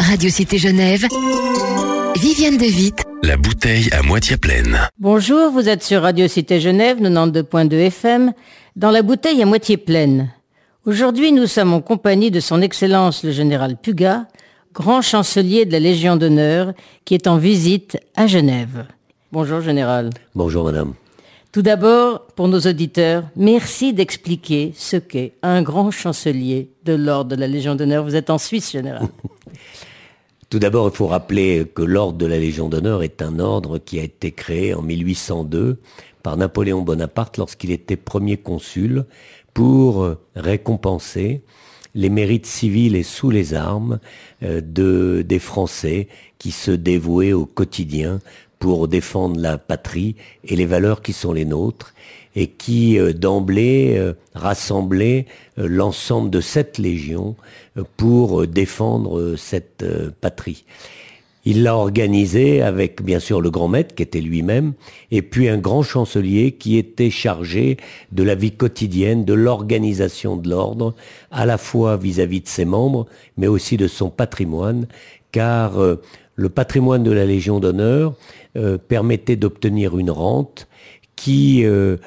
Radio Cité Genève, Viviane de Witt. La bouteille à moitié pleine. Bonjour, vous êtes sur Radio Cité Genève, 92.2 FM, dans la bouteille à moitié pleine. Aujourd'hui, nous sommes en compagnie de son Excellence le Général Puga, grand chancelier de la Légion d'honneur, qui est en visite à Genève. Bonjour, Général. Bonjour, madame. Tout d'abord, pour nos auditeurs, merci d'expliquer ce qu'est un grand chancelier de l'ordre de la Légion d'honneur. Vous êtes en Suisse, Général. Tout d'abord, il faut rappeler que l'ordre de la Légion d'honneur est un ordre qui a été créé en 1802 par Napoléon Bonaparte lorsqu'il était premier consul pour récompenser les mérites civils et sous les armes des Français qui se dévouaient au quotidien pour défendre la patrie et les valeurs qui sont les nôtres et qui d'emblée rassemblaient l'ensemble de cette légion pour défendre cette patrie. Il l'a organisé avec bien sûr le grand maître qui était lui-même et puis un grand chancelier qui était chargé de la vie quotidienne, de l'organisation de l'ordre, à la fois vis-à-vis de ses membres mais aussi de son patrimoine, car le patrimoine de la Légion d'honneur permettait d'obtenir une rente qui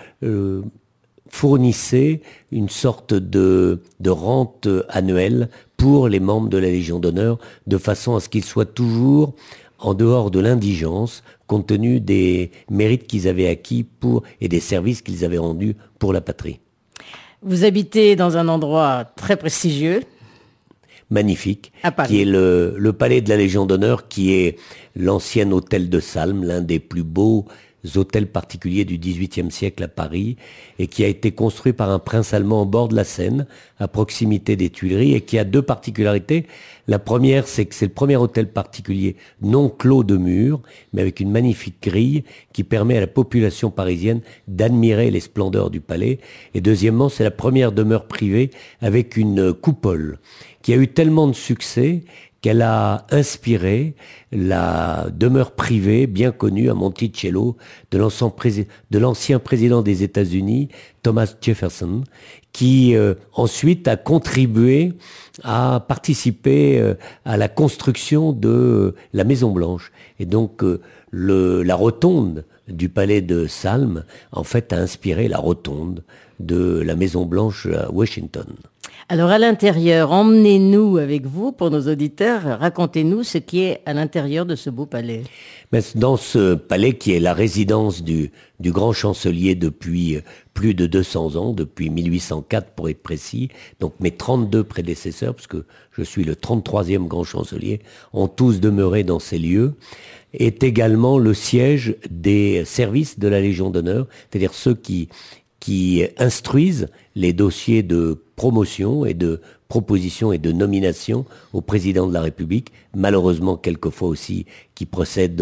fournissait une sorte de rente annuelle pour les membres de la Légion d'honneur, de façon à ce qu'ils soient toujours en dehors de l'indigence, compte tenu des mérites qu'ils avaient acquis et des services qu'ils avaient rendus pour la patrie. Vous habitez dans un endroit très prestigieux. Magnifique, qui est le palais de la Légion d'honneur, qui est l'ancien hôtel de Salm, l'un des plus beaux hôtels particuliers du XVIIIe siècle à Paris, et qui a été construit par un prince allemand au bord de la Seine, à proximité des Tuileries, et qui a deux particularités. La première, c'est que c'est le premier hôtel particulier non clos de murs, mais avec une magnifique grille qui permet à la population parisienne d'admirer les splendeurs du palais. Et deuxièmement, c'est la première demeure privée avec une coupole qui a eu tellement de succès qu'elle a inspiré la demeure privée bien connue à Monticello de l'ancien président des États-Unis, Thomas Jefferson, qui ensuite a contribué à participer à la construction de la Maison Blanche. Et donc la rotonde du palais de Salm, en fait, a inspiré la rotonde de la Maison Blanche à Washington. Alors à l'intérieur, emmenez-nous avec vous, pour nos auditeurs, racontez-nous ce qui est à l'intérieur de ce beau palais. Dans ce palais qui est la résidence du grand chancelier depuis plus de 200 ans, depuis 1804 pour être précis, donc mes 32 prédécesseurs, parce que je suis le 33e grand chancelier, ont tous demeuré dans ces lieux, est également le siège des services de la Légion d'honneur, c'est-à-dire ceux qui instruisent les dossiers de promotion et de proposition et de nomination au président de la République, malheureusement quelquefois aussi qui procèdent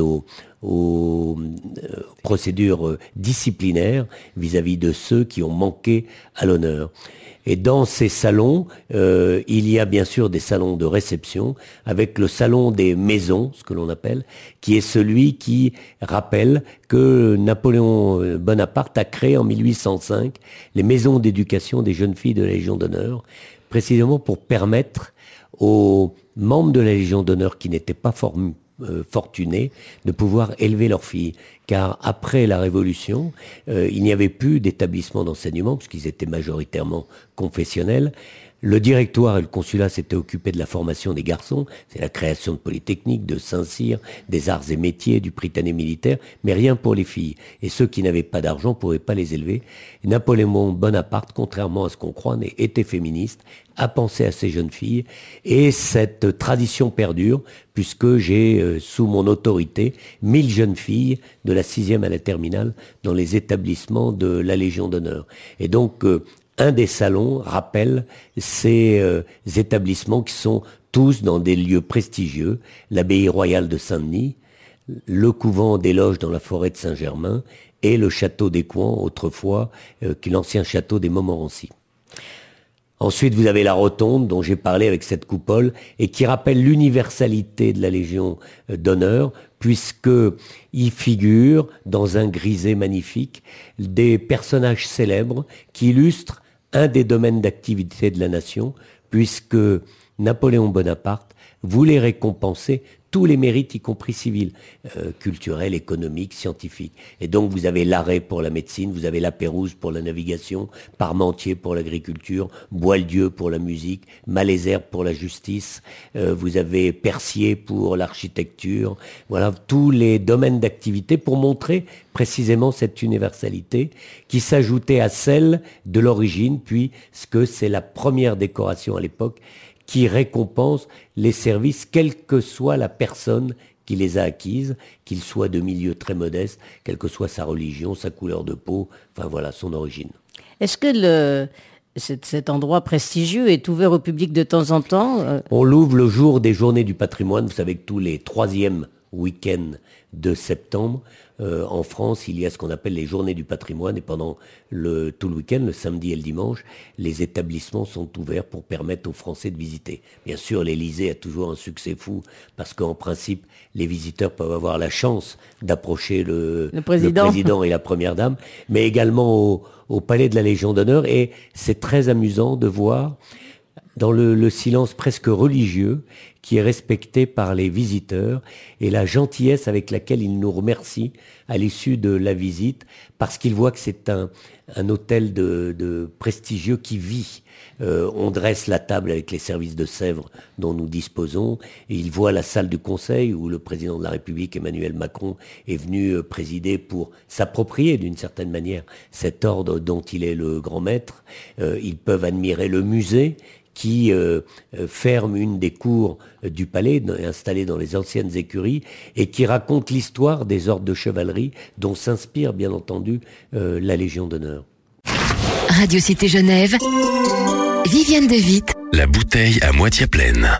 aux procédures disciplinaires vis-à-vis de ceux qui ont manqué à l'honneur. Et dans ces salons, il y a bien sûr des salons de réception, avec le salon des maisons, ce que l'on appelle, qui est celui qui rappelle que Napoléon Bonaparte a créé en 1805 les maisons d'éducation des jeunes filles de la Légion d'honneur, précisément pour permettre aux membres de la Légion d'honneur qui n'étaient pas fortunés de pouvoir élever leurs filles. Car après la Révolution, il n'y avait plus d'établissement d'enseignement, puisqu'ils étaient majoritairement confessionnels. Le directoire et le consulat s'étaient occupés de la formation des garçons, c'est la création de Polytechnique, de Saint-Cyr, des arts et métiers, du Prytanée militaire, mais rien pour les filles. Et ceux qui n'avaient pas d'argent ne pouvaient pas les élever. Napoléon Bonaparte, contrairement à ce qu'on croit, était féministe, a pensé à ces jeunes filles, et cette tradition perdure, puisque j'ai sous mon autorité 1000 jeunes filles de la 6e à la terminale dans les établissements de la Légion d'honneur. Et donc, un des salons rappelle ces établissements qui sont tous dans des lieux prestigieux, l'abbaye royale de Saint-Denis, le couvent des Loges dans la forêt de Saint-Germain et le château d'Écouen, autrefois, qui est l'ancien château des Montmorency. Ensuite, vous avez la rotonde dont j'ai parlé avec cette coupole et qui rappelle l'universalité de la Légion d'honneur, puisque y figurent, dans un grisé magnifique, des personnages célèbres qui illustrent un des domaines d'activité de la nation, puisque Napoléon Bonaparte voulait récompenser tous les mérites, y compris civils, culturels, économiques, scientifiques. Et donc vous avez Larrey pour la médecine, vous avez La Pérouse pour la navigation, Parmentier pour l'agriculture, Boieldieu pour la musique, Malesherbes pour la justice, vous avez Percier pour l'architecture, voilà, tous les domaines d'activité pour montrer précisément cette universalité qui s'ajoutait à celle de l'origine, puis ce que c'est la première décoration à l'époque, qui récompense les services, quelle que soit la personne qui les a acquises, qu'il soit de milieu très modeste, quelle que soit sa religion, sa couleur de peau, enfin voilà, son origine. Est-ce que cet endroit prestigieux est ouvert au public de temps en temps? On l'ouvre le jour des Journées du patrimoine. Vous savez que tous les 3e week-ends de septembre, en France, il y a ce qu'on appelle les Journées du patrimoine, et pendant tout le week-end, le samedi et le dimanche, les établissements sont ouverts pour permettre aux Français de visiter. Bien sûr, l'Élysée a toujours un succès fou, parce qu'en principe, les visiteurs peuvent avoir la chance d'approcher le président et la première dame, mais également au Palais de la Légion d'honneur, et c'est très amusant de voir dans le silence presque religieux qui est respecté par les visiteurs et la gentillesse avec laquelle ils nous remercient à l'issue de la visite, parce qu'ils voient que c'est un hôtel de prestigieux qui vit. On dresse la table avec les services de Sèvres dont nous disposons, et ils voient la salle du Conseil où le président de la République, Emmanuel Macron, est venu présider pour s'approprier d'une certaine manière cet ordre dont il est le grand maître. Ils peuvent admirer le musée qui ferme une des cours du palais, installée dans les anciennes écuries, et qui raconte l'histoire des ordres de chevalerie dont s'inspire bien entendu la Légion d'honneur. Radio Cité Genève, Viviane de Witt. La bouteille à moitié pleine.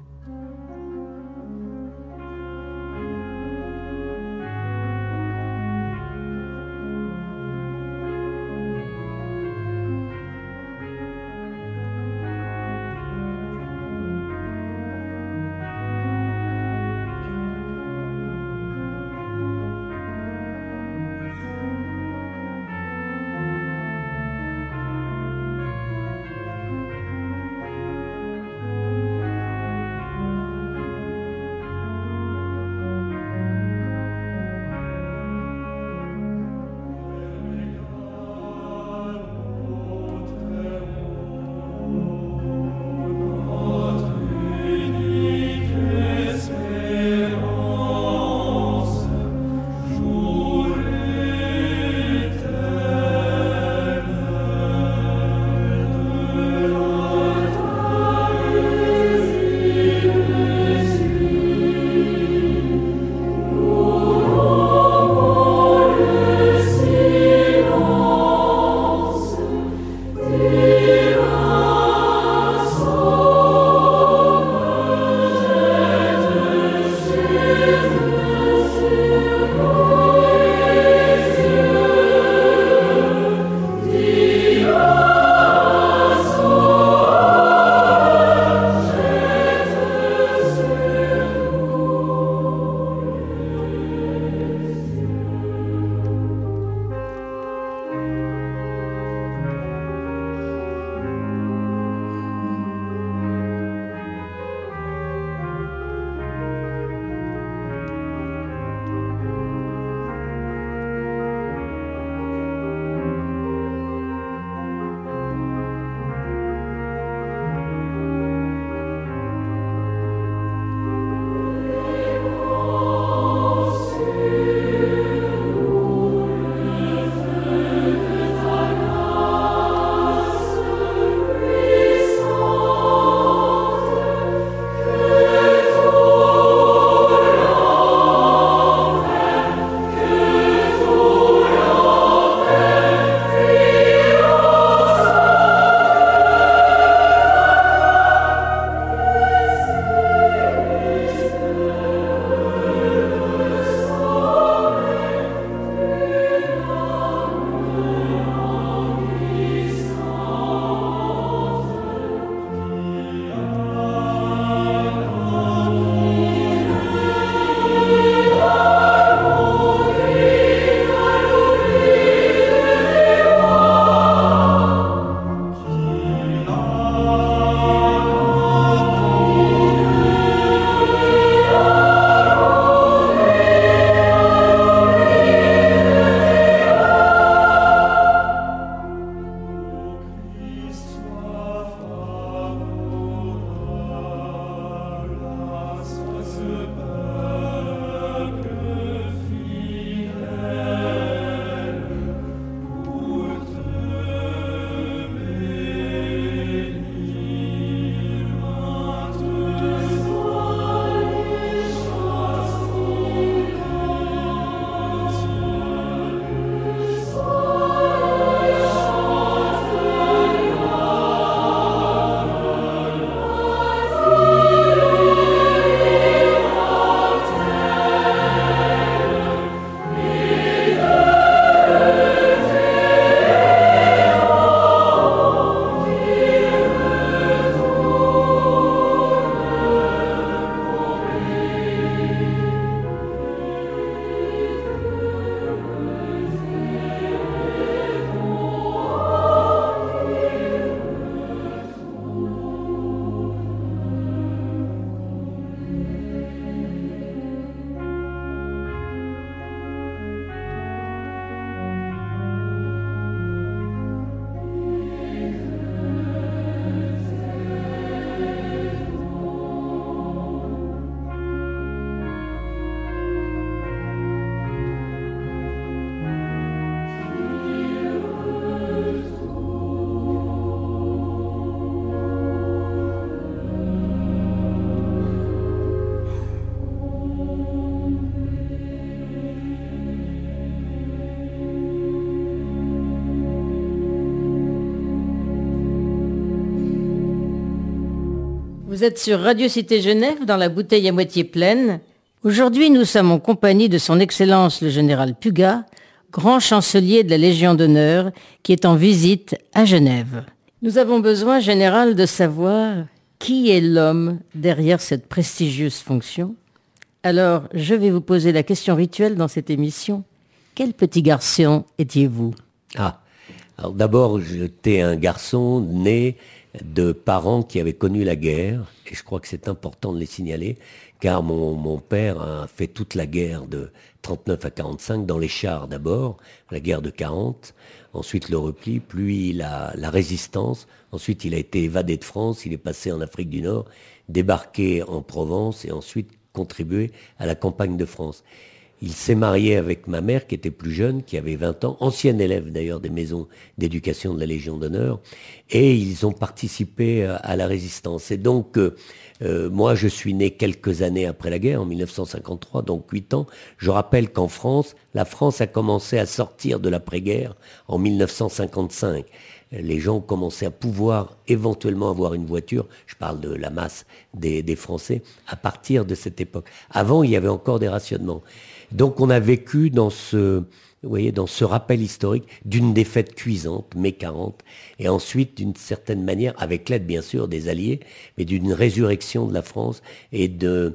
Vous êtes sur Radio Cité Genève, dans la bouteille à moitié pleine. Aujourd'hui, nous sommes en compagnie de son Excellence le Général Puga, grand chancelier de la Légion d'honneur, qui est en visite à Genève. Nous avons besoin, Général, de savoir qui est l'homme derrière cette prestigieuse fonction. Alors, je vais vous poser la question rituelle dans cette émission. Quel petit garçon étiez-vous ? Alors d'abord, j'étais un garçon né de parents qui avaient connu la guerre, et je crois que c'est important de les signaler, car mon père a fait toute la guerre de 39 à 45, dans les chars d'abord, la guerre de 40, ensuite le repli, puis la résistance, ensuite il a été évadé de France, il est passé en Afrique du Nord, débarqué en Provence, et ensuite contribué à la campagne de France. Il s'est marié avec ma mère qui était plus jeune, qui avait 20 ans, ancienne élève d'ailleurs des maisons d'éducation de la Légion d'honneur, et ils ont participé à la résistance. Et donc, moi je suis né quelques années après la guerre, en 1953, donc 8 ans. Je rappelle qu'en France, la France a commencé à sortir de l'après-guerre en 1955. Les gens ont commencé à pouvoir éventuellement avoir une voiture, je parle de la masse des Français, à partir de cette époque. Avant, il y avait encore des rationnements. Donc on a vécu dans ce rappel historique d'une défaite cuisante, mai 40, et ensuite d'une certaine manière, avec l'aide bien sûr des Alliés, mais d'une résurrection de la France et d'une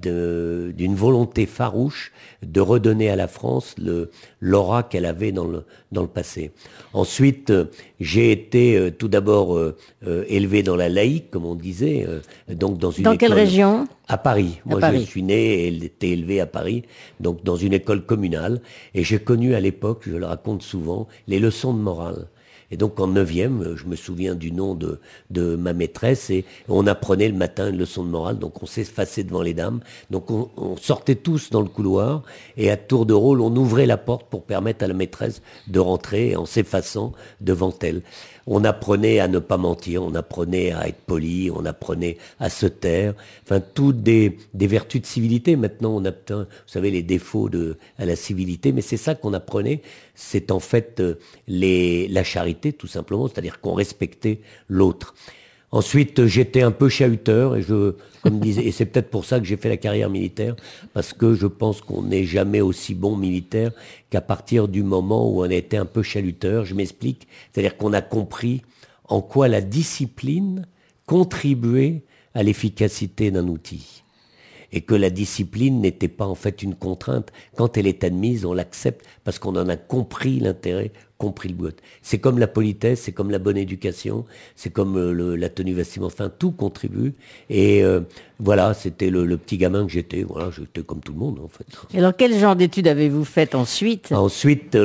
volonté farouche de redonner à la France l'aura qu'elle avait dans le passé. Ensuite, j'ai été tout d'abord élevé dans la laïque, comme on disait, donc dans une école. Dans quelle région ? À Paris. Moi, Paris. Je suis né et été élevé à Paris, donc dans une école communale. Et j'ai connu à l'époque, je le raconte souvent, les leçons de morale. Et donc en 9e, je me souviens du nom de ma maîtresse, et on apprenait le matin une leçon de morale, donc on s'effaçait devant les dames. Donc on sortait tous dans le couloir, et à tour de rôle, on ouvrait la porte pour permettre à la maîtresse de rentrer en s'effaçant devant elle. On apprenait à ne pas mentir, on apprenait à être poli, on apprenait à se taire, enfin toutes des vertus de civilité. Maintenant on obtient, vous savez, les défauts à la civilité, mais c'est ça qu'on apprenait, c'est en fait la charité tout simplement, c'est-à-dire qu'on respectait l'autre. Ensuite, j'étais un peu chahuteur, et c'est peut-être pour ça que j'ai fait la carrière militaire, parce que je pense qu'on n'est jamais aussi bon militaire qu'à partir du moment où on a été un peu chahuteur. Je m'explique, c'est-à-dire qu'on a compris en quoi la discipline contribuait à l'efficacité d'un outil. Et que la discipline n'était pas en fait une contrainte. Quand elle est admise, on l'accepte parce qu'on en a compris l'intérêt, compris le but. C'est comme la politesse, c'est comme la bonne éducation, c'est comme la tenue vestimentaire, enfin tout contribue. Et voilà, c'était le petit gamin que j'étais. Voilà, j'étais comme tout le monde en fait. Et alors quel genre d'études avez-vous faites ensuite ? Ensuite,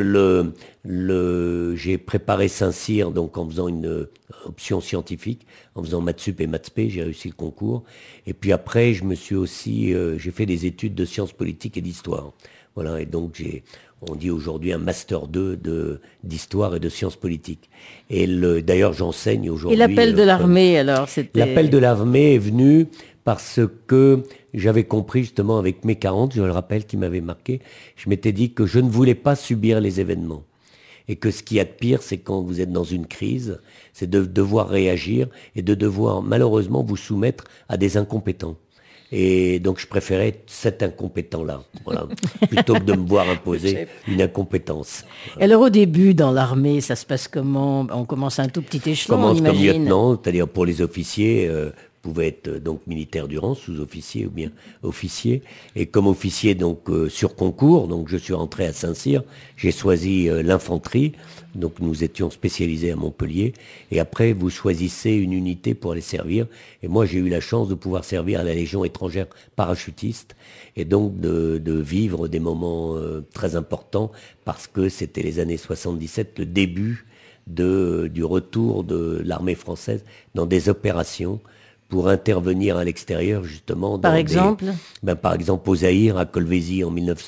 j'ai préparé Saint-Cyr donc en faisant une option scientifique, en faisant maths sup et maths spé, j'ai réussi le concours. Et puis après, j'ai fait des études de sciences politiques et d'histoire. Voilà, et donc on dit aujourd'hui un master 2 d'histoire et de sciences politiques. Et d'ailleurs, j'enseigne aujourd'hui. Et l'appel de l'armée, alors, c'était... L'appel de l'armée est venu parce que j'avais compris justement avec mai 40, je le rappelle, qui m'avait marqué, je m'étais dit que je ne voulais pas subir les événements. Et que ce qu'il y a de pire, c'est quand vous êtes dans une crise, c'est de devoir réagir et de devoir malheureusement vous soumettre à des incompétents. Et donc je préférais cet incompétent-là, voilà, plutôt que de me voir imposer une incompétence. Et alors au début, dans l'armée, ça se passe comment ? On commence à un tout petit échelon, on imagine. Comme lieutenant, c'est-à-dire pour les officiers, pouvait être donc militaire du rang, sous-officier ou bien officier. Et comme officier donc sur concours, donc je suis rentré à Saint-Cyr, j'ai choisi l'infanterie, donc nous étions spécialisés à Montpellier. Et après, vous choisissez une unité pour aller servir. Et moi, j'ai eu la chance de pouvoir servir à la Légion étrangère parachutiste et donc de vivre des moments très importants parce que c'était les années 77, le début du retour de l'armée française dans des opérations pour intervenir à l'extérieur, justement. Par exemple par exemple, au Zaïre, à Kolwezi en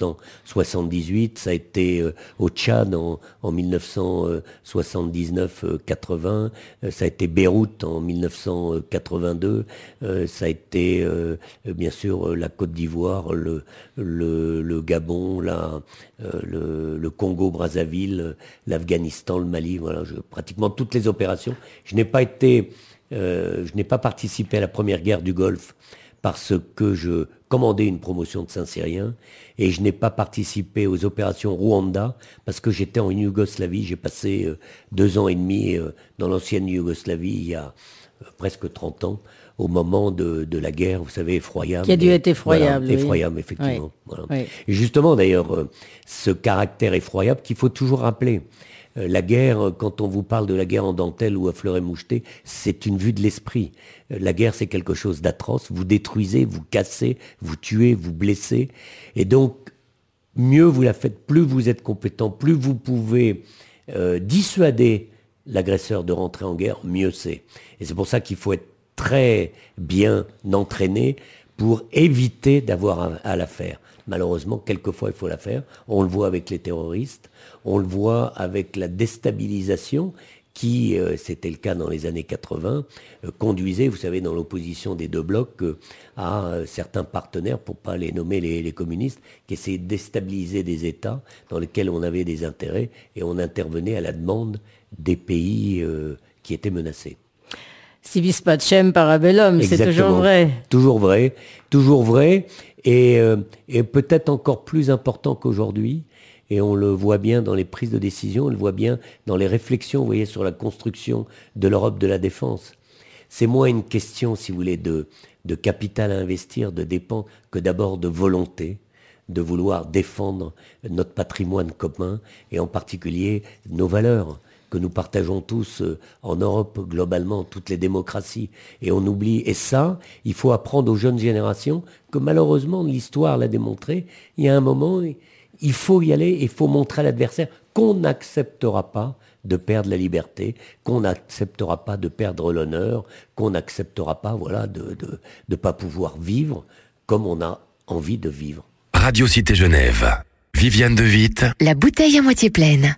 1978. Ça a été au Tchad en 1979-80. Ça a été Beyrouth en 1982. Ça a été, bien sûr, la Côte d'Ivoire, le Gabon, le Congo-Brazzaville, l'Afghanistan, le Mali. Voilà, pratiquement toutes les opérations. Je n'ai pas été Je n'ai pas participé à la première guerre du Golfe parce que je commandais une promotion de Saint-Cyrien, et je n'ai pas participé aux opérations Rwanda parce que j'étais en Yougoslavie. J'ai passé 2 ans et demi dans l'ancienne Yougoslavie il y a presque 30 ans, au moment de la guerre, vous savez, effroyable. Qui a dû être effroyable. Voilà, oui. effroyable, effectivement. Oui. Voilà. Oui. Et justement, d'ailleurs, ce caractère effroyable qu'il faut toujours rappeler. La guerre, quand on vous parle de la guerre en dentelle ou à fleuret moucheté, c'est une vue de l'esprit. La guerre, c'est quelque chose d'atroce. Vous détruisez, vous cassez, vous tuez, vous blessez. Et donc, mieux vous la faites, plus vous êtes compétent, plus vous pouvez dissuader l'agresseur de rentrer en guerre, mieux c'est. Et c'est pour ça qu'il faut être très bien entraîné pour éviter d'avoir à la faire. Malheureusement, quelquefois, il faut la faire. On le voit avec les terroristes, on le voit avec la déstabilisation qui, c'était le cas dans les années 80, conduisait, vous savez, dans l'opposition des deux blocs, à certains partenaires, pour pas les nommer les communistes, qui essayaient de déstabiliser des États dans lesquels on avait des intérêts, et on intervenait à la demande des pays qui étaient menacés. Si vis pacem para bellum, c'est toujours vrai. Toujours vrai, et peut-être encore plus important qu'aujourd'hui. Et on le voit bien dans les prises de décision, on le voit bien dans les réflexions, vous voyez, sur la construction de l'Europe de la défense. C'est moins une question, si vous voulez, de capital à investir, de dépenses, que d'abord de volonté, de vouloir défendre notre patrimoine commun, et en particulier nos valeurs, que nous partageons tous en Europe, globalement, toutes les démocraties. Et on oublie, et ça, il faut apprendre aux jeunes générations, que malheureusement, l'histoire l'a démontré, il y a un moment, il faut y aller, il faut montrer à l'adversaire qu'on n'acceptera pas de perdre la liberté, qu'on n'acceptera pas de perdre l'honneur, qu'on n'acceptera pas, voilà, de pas pouvoir vivre comme on a envie de vivre. Radio Cité Genève. Viviane de Witt. La bouteille à moitié pleine.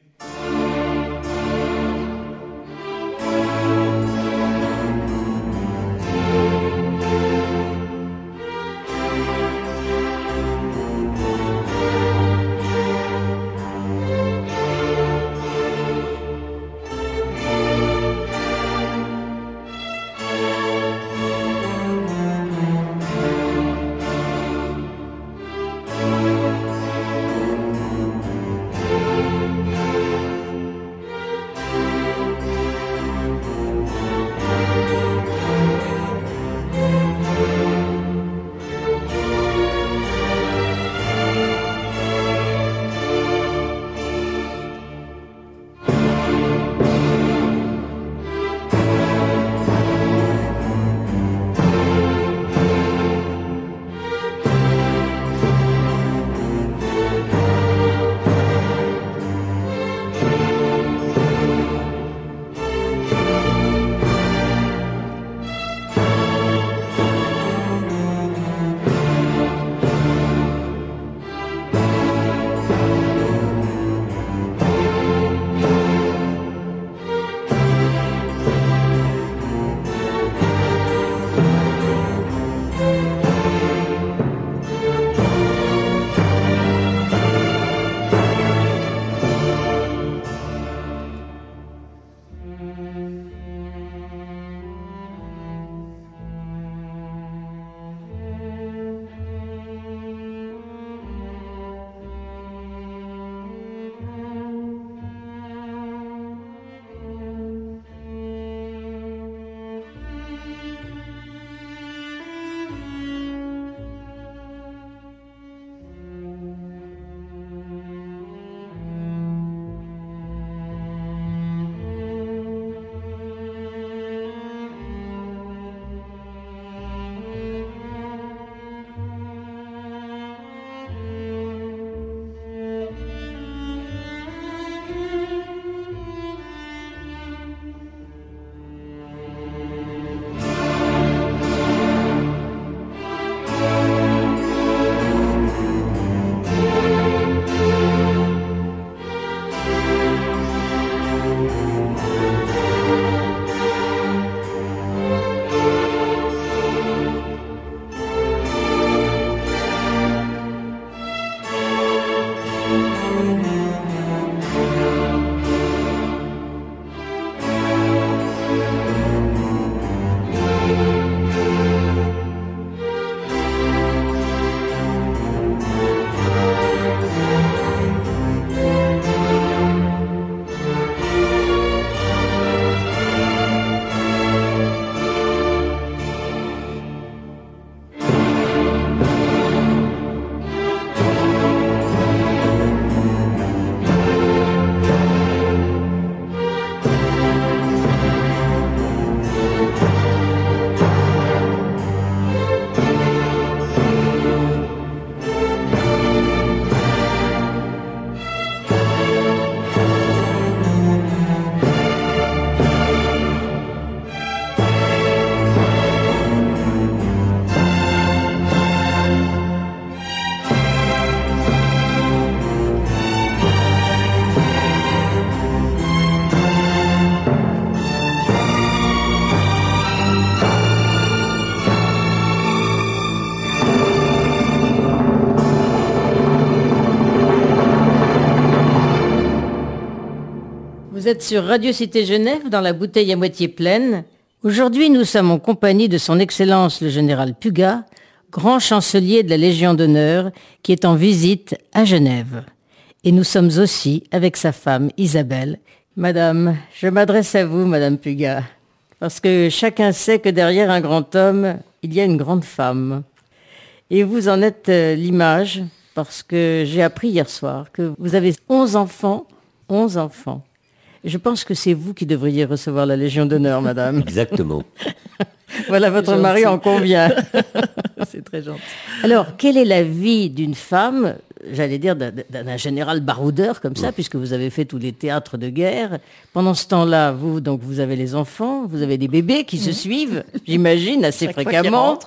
Vous êtes sur Radio Cité Genève, dans la bouteille à moitié pleine. Aujourd'hui, nous sommes en compagnie de son Excellence le Général Puga, grand chancelier de la Légion d'honneur, qui est en visite à Genève. Et nous sommes aussi avec sa femme Isabelle. Madame, je m'adresse à vous, Madame Puga, parce que chacun sait que derrière un grand homme, il y a une grande femme. Et vous en êtes l'image, parce que j'ai appris hier soir que vous avez 11 enfants. 11 enfants. Je pense que c'est vous qui devriez recevoir la Légion d'honneur, madame. Exactement. Voilà, votre mari en convient. C'est très gentil. Alors, quelle est la vie d'une femme, j'allais dire d'un général baroudeur comme ça, puisque vous avez fait tous les théâtres de guerre. Pendant ce temps-là, vous avez les enfants, vous avez des bébés qui se suivent, j'imagine, assez fréquemment.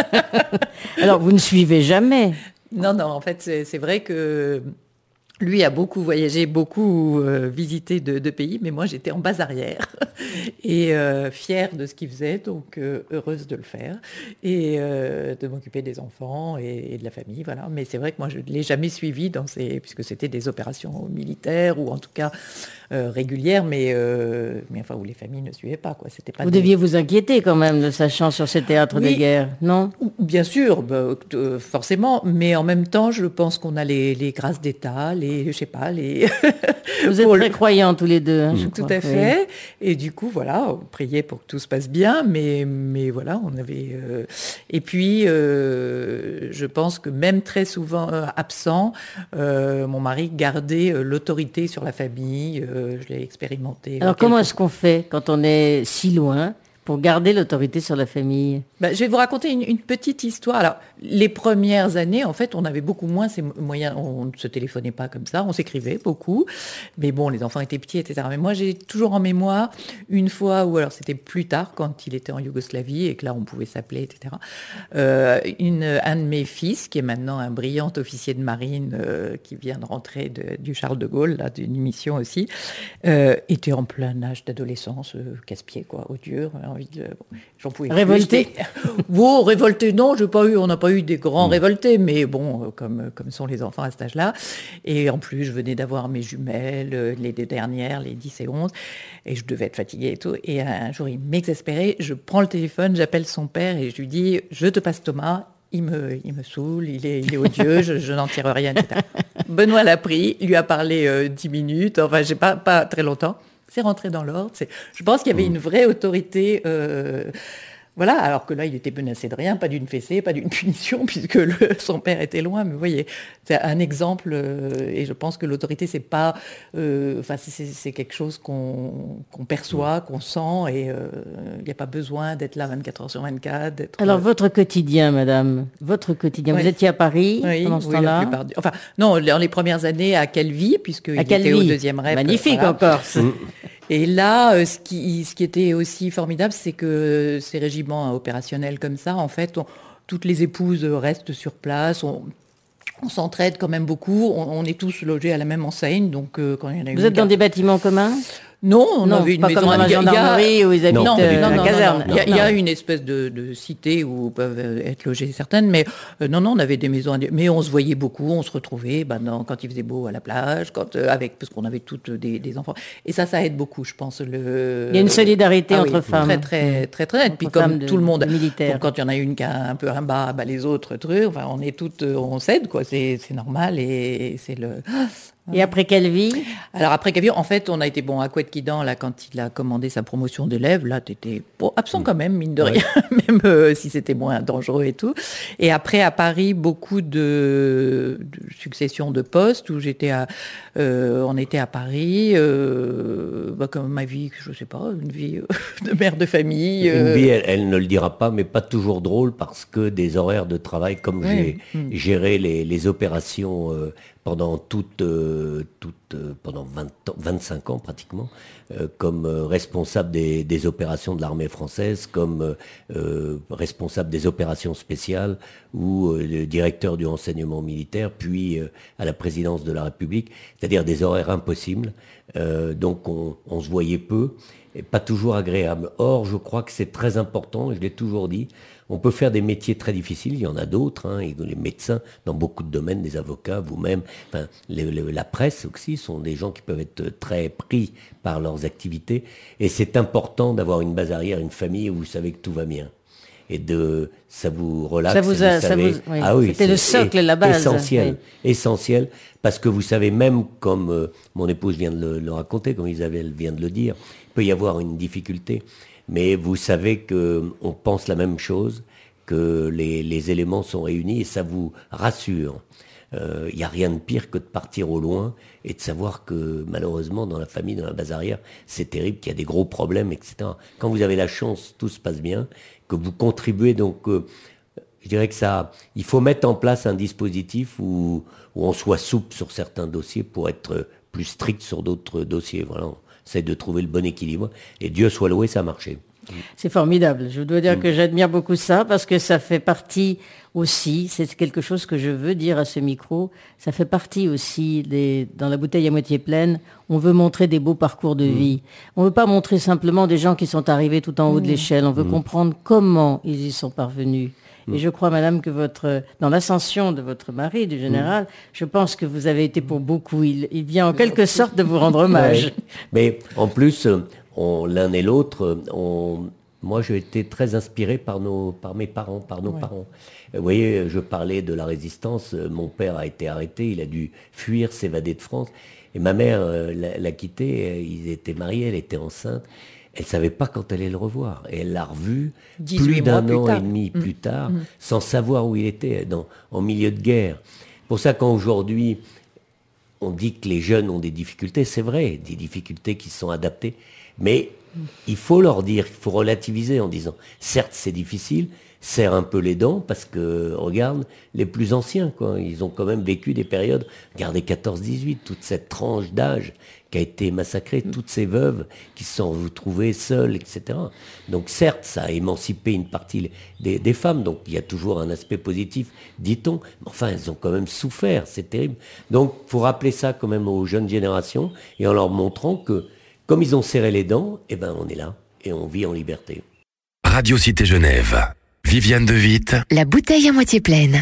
Alors, vous ne suivez jamais. Non, en fait, c'est vrai que lui a beaucoup voyagé, beaucoup visité de pays, mais moi j'étais en base arrière et fière de ce qu'il faisait, donc heureuse de le faire et de m'occuper des enfants et de la famille, voilà. Mais c'est vrai que moi je ne l'ai jamais suivi puisque c'était des opérations militaires ou en tout cas régulières, mais enfin où les familles ne suivaient pas, quoi. C'était pas vous deviez vous inquiéter quand même, le sachant sur ces théâtres de guerre, non? Bien sûr, forcément, mais en même temps, je pense qu'on a les grâces d'État, je sais pas, Vous êtes très croyants tous les deux, hein, je tout crois. à fait. Oui. Et du coup, voilà, on priait pour que tout se passe bien, mais voilà, on avait. Et puis, je pense que même très souvent absent, mon mari gardait l'autorité sur la famille. Je l'ai expérimenté. Alors, comment est-ce qu'on fait quand on est si loin pour garder l'autorité sur la famille? Je vais vous raconter une petite histoire. Alors, les premières années, en fait, on avait beaucoup moins ces moyens. On ne se téléphonait pas comme ça, on s'écrivait beaucoup. Mais bon, les enfants étaient petits, etc. Mais moi, j'ai toujours en mémoire une fois où, alors c'était plus tard, quand il était en Yougoslavie et que là, on pouvait s'appeler, etc. Un de mes fils, qui est maintenant un brillant officier de marine, qui vient de rentrer du Charles de Gaulle, là, d'une mission aussi, était en plein âge d'adolescence, casse-pied, quoi, odieux. J'en pouvais révolté. Wow, révolté, non, on n'a pas eu des grands révoltés, mais bon, comme sont les enfants à cet âge-là. Et en plus, je venais d'avoir mes jumelles, les deux dernières, les 10 et 11, et je devais être fatiguée et tout. Et un jour, il m'exaspérait, je prends le téléphone, j'appelle son père et je lui dis, je te passe Thomas. Il me saoule, il est odieux, je n'en tire rien, etc. Benoît l'a pris, lui a parlé 10 minutes, enfin, j'ai pas très longtemps. C'est rentré dans l'ordre. Je pense qu'il y avait une vraie autorité. Voilà, alors que là, il était menacé de rien, pas d'une fessée, pas d'une punition, puisque son père était loin. Mais vous voyez, c'est un exemple, et je pense que l'autorité, c'est pas, c'est quelque chose qu'on perçoit, qu'on sent, et il n'y a pas besoin d'être là 24 heures sur 24. Alors, votre quotidien, madame, votre quotidien, vous étiez à Paris pendant ce temps-là? Enfin, non, dans les premières années à Calvi, puisqu'il était au deuxième rep. Magnifique encore. Et là, ce qui était aussi formidable, c'est que ces régiments opérationnels comme ça, en fait, toutes les épouses restent sur place, on s'entraide quand même beaucoup, on est tous logés à la même enseigne, donc quand il y en a Vous êtes dans des bâtiments communs? Non, on avait une maison comme dans la gendarmerie où ils habitent la caserne. Il y a une espèce de cité où peuvent être logées certaines, mais non, on avait des maisons, mais on se voyait beaucoup, on se retrouvait quand il faisait beau à la plage, parce qu'on avait toutes des enfants. Et ça aide beaucoup, je pense. Il y a une solidarité entre femmes. Très, très, très nette. Puis comme tout le monde, quand il y en a une qui a un peu un bas, les autres trucs, enfin, on est toutes, on s'aide, quoi. C'est normal et c'est le... Et après Calvi? Alors après Calvi, en fait, on a été à Couette-Quidan, là, quand il a commandé sa promotion d'élève, là, t'étais absent quand même, mine de rien, même si c'était moins dangereux et tout. Et après, à Paris, beaucoup de succession de postes, où on était à Paris, comme ma vie, je sais pas, une vie de mère de famille. Une vie, elle ne le dira pas, mais pas toujours drôle, parce que des horaires de travail, comme j'ai géré les opérations pendant pendant 25 ans pratiquement, comme responsable des opérations de l'armée française, comme responsable des opérations spéciales ou directeur du renseignement militaire, puis à la présidence de la République, c'est-à-dire des horaires impossibles. Donc on se voyait peu. et pas toujours agréable. Or, je crois que c'est très important, et je l'ai toujours dit, on peut faire des métiers très difficiles, il y en a d'autres, hein, et les médecins, dans beaucoup de domaines, des avocats, vous-même, enfin, la presse aussi, sont des gens qui peuvent être très pris par leurs activités, et c'est important d'avoir une base arrière, une famille où vous savez que tout va bien. Et ça vous relaxe. Oui. Ah oui, c'était le socle, la base. Essentiel, parce que vous savez, même comme mon épouse vient de le raconter, comme Isabelle vient de le dire, il peut y avoir une difficulté, mais vous savez qu'on pense la même chose, que les éléments sont réunis et ça vous rassure. Il n'y a rien de pire que de partir au loin et de savoir que malheureusement dans la famille, dans la base arrière, c'est terrible, qu'il y a des gros problèmes, etc. Quand vous avez la chance, tout se passe bien, que vous contribuez, donc je dirais que il faut mettre en place un dispositif où on soit souple sur certains dossiers pour être plus strict sur d'autres dossiers. Voilà, on essaie de trouver le bon équilibre et Dieu soit loué, ça a marché. C'est formidable. Je dois dire que j'admire beaucoup ça parce que ça fait partie aussi, c'est quelque chose que je veux dire à ce micro, ça fait partie aussi dans la bouteille à moitié pleine, on veut montrer des beaux parcours de vie. On ne veut pas montrer simplement des gens qui sont arrivés tout en haut de l'échelle, on veut comprendre comment ils y sont parvenus. Et je crois, madame, que dans l'ascension de votre mari, du général, je pense que vous avez été pour beaucoup. Il vient en quelque sorte de vous rendre hommage. Ouais. Mais en plus, l'un et l'autre, moi j'ai été très inspiré par mes parents, par nos parents. Vous voyez, je parlais de la résistance, mon père a été arrêté, il a dû fuir, s'évader de France. Et ma mère l'a quitté, ils étaient mariés, elle était enceinte. Elle ne savait pas quand elle allait le revoir. Et elle l'a revu plus d'un an et demi plus tard, sans savoir où il était, en milieu de guerre. Pour ça, quand aujourd'hui, on dit que les jeunes ont des difficultés, c'est vrai, des difficultés qui sont adaptées, mais il faut leur dire, il faut relativiser en disant, certes c'est difficile, serre un peu les dents, parce que, regarde, les plus anciens, quoi, ils ont quand même vécu des périodes, regardez 14-18, toute cette tranche d'âge qui a été massacrée, toutes ces veuves qui se sont retrouvées seules, etc. Donc certes, ça a émancipé une partie des femmes, donc il y a toujours un aspect positif, dit-on, mais enfin, elles ont quand même souffert, c'est terrible. Donc, il faut rappeler ça quand même aux jeunes générations, et en leur montrant que, comme ils ont serré les dents, eh ben on est là, et on vit en liberté. Radio Cité Genève. Viviane de Witt. La bouteille à moitié pleine.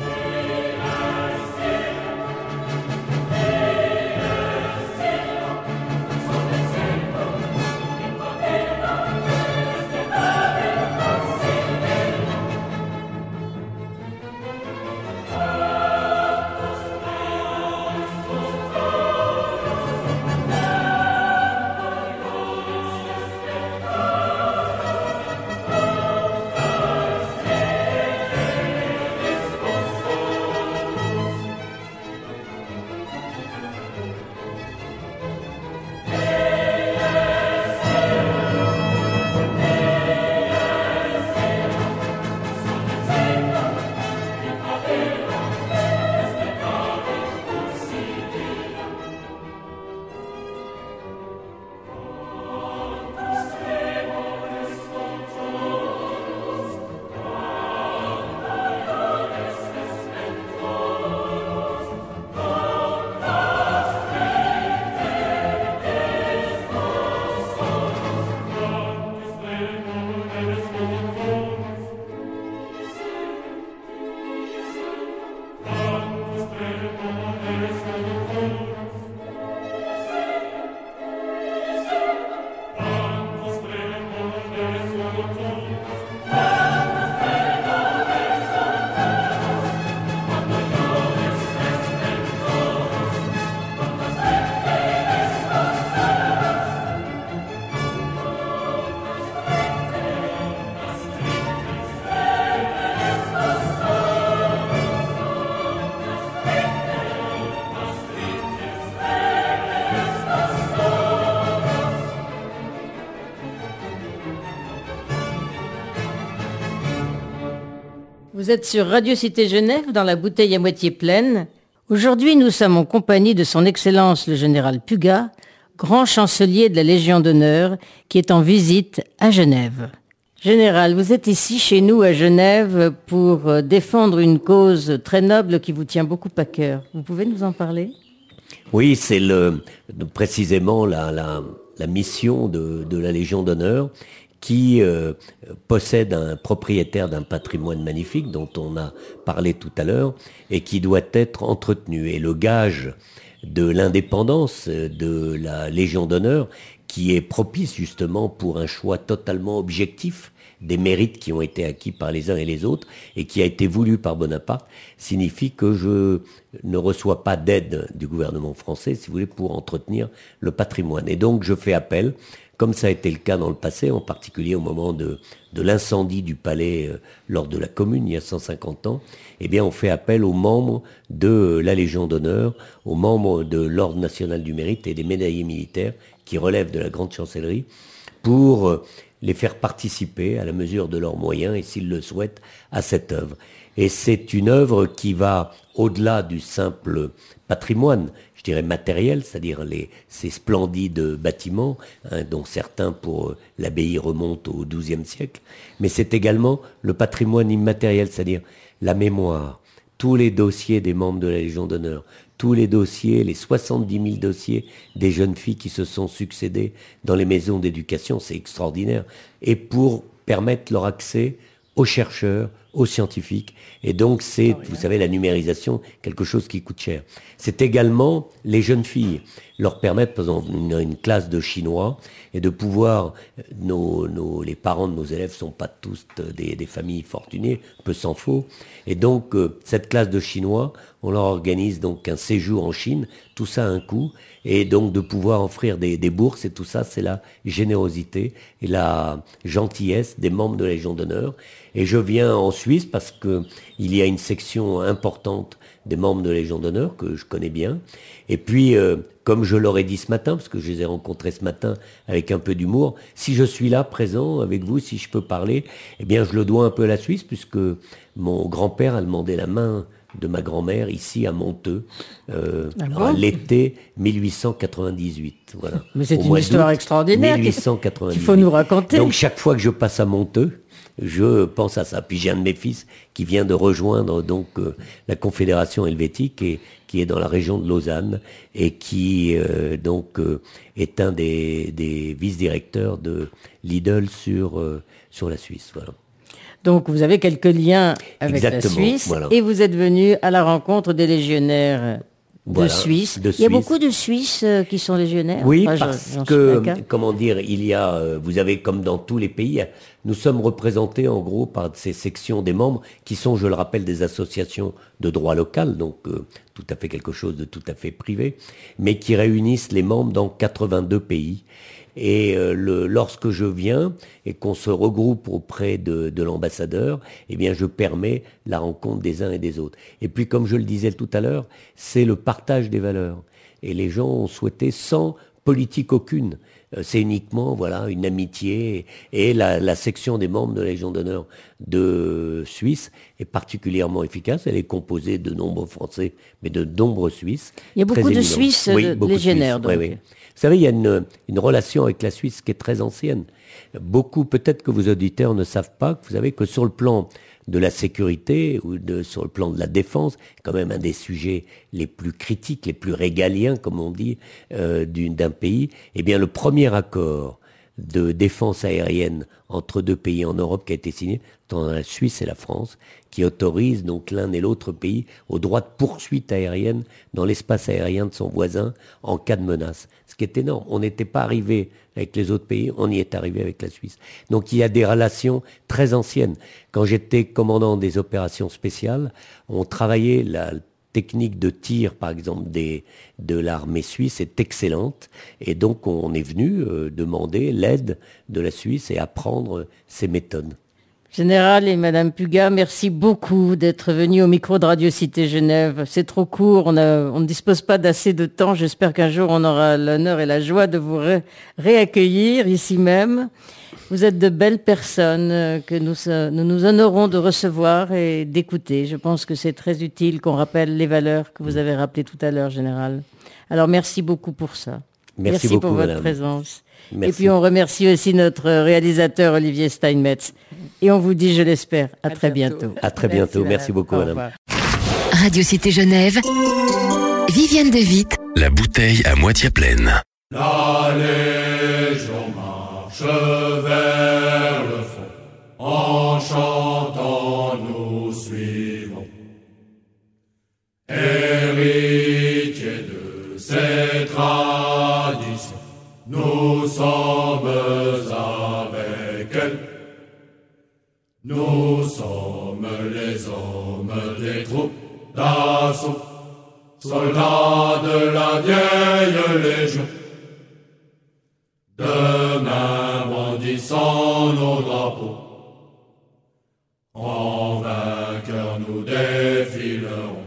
Vous êtes sur Radio Cité Genève, dans la bouteille à moitié pleine. Aujourd'hui, nous sommes en compagnie de son Excellence le Général Puga, grand chancelier de la Légion d'honneur, qui est en visite à Genève. Général, vous êtes ici chez nous à Genève pour défendre une cause très noble qui vous tient beaucoup à cœur. Vous pouvez nous en parler ? Oui, c'est précisément la mission de la Légion d'honneur, qui possède un propriétaire d'un patrimoine magnifique dont on a parlé tout à l'heure et qui doit être entretenu. Et le gage de l'indépendance de la Légion d'honneur, qui est propice justement pour un choix totalement objectif des mérites qui ont été acquis par les uns et les autres et qui a été voulu par Bonaparte, signifie que je ne reçois pas d'aide du gouvernement français, si vous voulez, pour entretenir le patrimoine. Et donc je fais appel, comme ça a été le cas dans le passé, en particulier au moment de l'incendie du palais lors de la Commune, il y a 150 ans, eh bien on fait appel aux membres de la Légion d'honneur, aux membres de l'Ordre national du mérite et des médaillés militaires qui relèvent de la grande chancellerie, pour les faire participer à la mesure de leurs moyens et s'ils le souhaitent à cette œuvre. Et c'est une œuvre qui va au-delà du simple patrimoine, je dirais matériel, c'est-à-dire ces splendides bâtiments, dont certains pour l'abbaye remontent au XIIe siècle, mais c'est également le patrimoine immatériel, c'est-à-dire la mémoire, tous les dossiers des membres de la Légion d'honneur, tous les dossiers, les 70 000 dossiers des jeunes filles qui se sont succédées dans les maisons d'éducation, c'est extraordinaire, et pour permettre leur accès aux chercheurs, aux scientifiques. Et donc c'est, vous savez, la numérisation, quelque chose qui coûte cher. C'est également les jeunes filles, leur permettre, par exemple, une classe de chinois, et de pouvoir, les parents de nos élèves sont pas tous des familles fortunées, peu s'en faut. Et donc, cette classe de chinois, on leur organise donc un séjour en Chine, tout ça a un coût, et donc de pouvoir offrir des bourses, et tout ça, c'est la générosité et la gentillesse des membres de la Légion d'honneur. Et je viens en Suisse parce que il y a une section importante des membres de la Légion d'honneur que je connais bien. Et puis, comme je leur ai dit ce matin, parce que je les ai rencontrés ce matin avec un peu d'humour, si je suis là, présent avec vous, si je peux parler, eh bien, je le dois un peu à la Suisse, puisque mon grand-père a demandé la main de ma grand-mère ici à Monteux, l'été 1898. Voilà. Mais c'est une histoire extraordinaire 1898. qu'il faut nous raconter. Donc chaque fois que je passe à Monteux, je pense à ça. Puis j'ai un de mes fils qui vient de rejoindre donc la Confédération helvétique et qui est dans la région de Lausanne et qui est un des vice-directeurs de Lidl sur la Suisse. Voilà. Donc vous avez quelques liens avec Exactement, la Suisse, voilà. Et vous êtes venu à la rencontre des légionnaires Voilà, de Suisse. de Il y a Suisse. beaucoup de Suisses qui sont légionnaires. Oui, Enfin, parce j'en suis que, d'accord. comment dire, il y a, vous avez comme dans tous les pays, nous sommes représentés en gros par ces sections des membres qui sont, je le rappelle, des associations de droit local, donc tout à fait quelque chose de tout à fait privé, mais qui réunissent les membres dans 82 pays. Et lorsque je viens et qu'on se regroupe auprès de l'ambassadeur, eh bien je permets la rencontre des uns et des autres. Et puis comme je le disais tout à l'heure, c'est le partage des valeurs. Et les gens ont souhaité sans politique aucune. C'est uniquement voilà une amitié. Et la section des membres de la Légion d'honneur de Suisse est particulièrement efficace. Elle est composée de nombreux Français, mais de nombreux Suisses. Il y a beaucoup de Suisses légionnaires. Oui, oui. Vous savez, il y a une relation avec la Suisse qui est très ancienne. Beaucoup, peut-être que vos auditeurs ne savent pas, que vous savez que sur le plan de la sécurité ou sur le plan de la défense, quand même un des sujets les plus critiques, les plus régaliens, comme on dit, d'un pays, eh bien le premier accord de défense aérienne entre deux pays en Europe qui a été signé, dans la Suisse et la France, qui autorise donc l'un et l'autre pays au droit de poursuite aérienne dans l'espace aérien de son voisin en cas de menace. Ce qui est énorme. On n'était pas arrivé avec les autres pays, on y est arrivé avec la Suisse. Donc il y a des relations très anciennes. Quand j'étais commandant des opérations spéciales, on travaillait la technique de tir, par exemple, de l'armée suisse est excellente. Et donc, on est venu demander l'aide de la Suisse et apprendre ces méthodes. Général et Madame Puga, merci beaucoup d'être venu au micro de Radio Cité Genève. C'est trop court, on ne dispose pas d'assez de temps. J'espère qu'un jour, on aura l'honneur et la joie de vous réaccueillir ici même. Vous êtes de belles personnes que nous nous honorons de recevoir et d'écouter. Je pense que c'est très utile qu'on rappelle les valeurs que vous avez rappelées tout à l'heure, Général. Alors, merci beaucoup pour ça. Merci beaucoup, pour votre madame. présence. Merci. Et puis, on remercie aussi notre réalisateur, Olivier Steinmetz. Et on vous dit, je l'espère, à très bientôt. À très bientôt. Merci beaucoup, madame. Revoir. Radio Cité Genève, Viviane de Witt. La bouteille à moitié pleine. La Légion marche vers le fond, en chantant nous suivons. Héritiers de ces traditions, nous sommes avec elle. Nous sommes les hommes des troupes d'assaut, soldats de la vieille Légion. Demain brandissant nos drapeaux, en vainqueurs nous défilerons.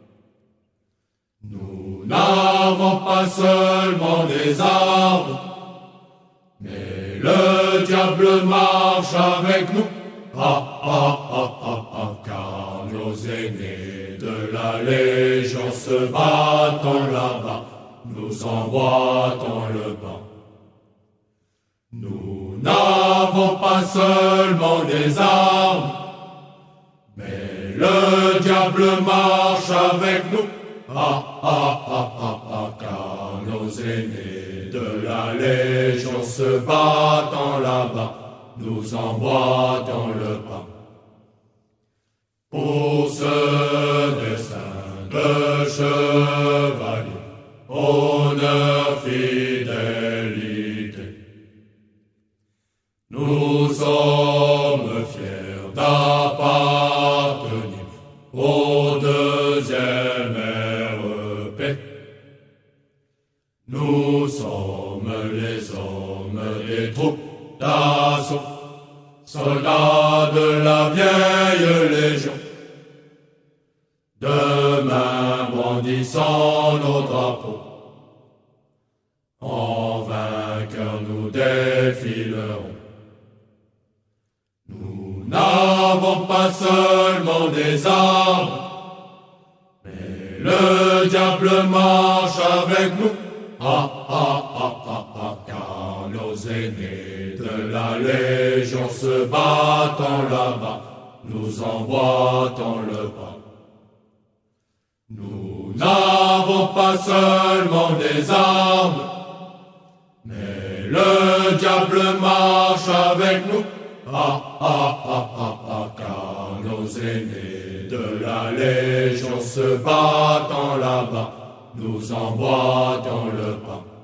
Nous n'avons pas seulement des armes, mais le diable marche avec nous. Car nos aînés de la Légion se battent là-bas, nous emboîtons le pas. Nous n'avons pas seulement des armes, mais le diable marche avec nous. Car nos aînés de la Légion se battent là-bas, nous emboîtons le pas. Pour ce destin de chevalier, honneur, fidélité, nous sommes fiers d'appartenir au deuxième REP. Nous sommes les hommes des troupes d'assaut, soldats de la vieille Légion. Demain brandissant nos drapeaux, en vainqueurs nous défilerons. Nous n'avons pas seulement des armes, mais le diable marche avec nous. Car nos aînés de la Légion se battent là-bas, nous emboîtons le pas. Nous n'avons pas seulement des armes, mais le diable marche avec nous. Car nos aînés de la Légion se battent là-bas, nous emboîtons le pas.